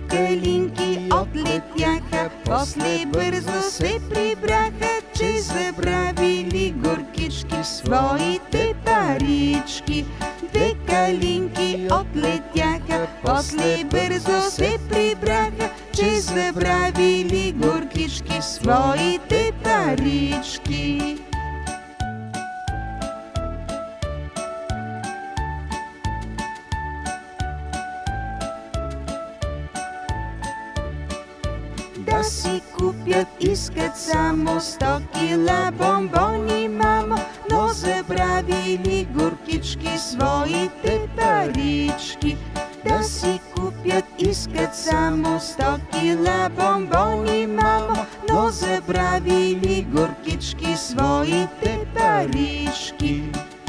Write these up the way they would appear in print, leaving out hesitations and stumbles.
калинки отлетяха, после бързо се прибраха, че забравили горкички своите парички. Две калинки отлетяха, после бързо се прибраха, че забравили горкички своите парички. Да си купят искат само 100 кила бомбони, мамо, но забравили горкички своите парички. Да си купят искат само 100 кила бомбони, мамо, но забравили горкички своите парички.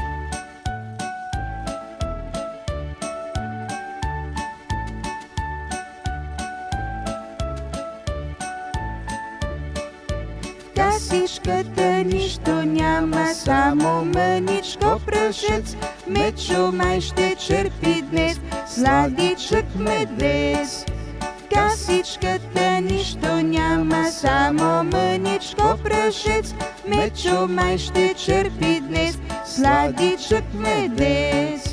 Касичката нищо няма, само мъничко прашец. Мечо май ще черпи днес сладичък медвез. В касичката нищо няма, само мъничко прашец. Мечо май ще черпи днес сладичък медвез.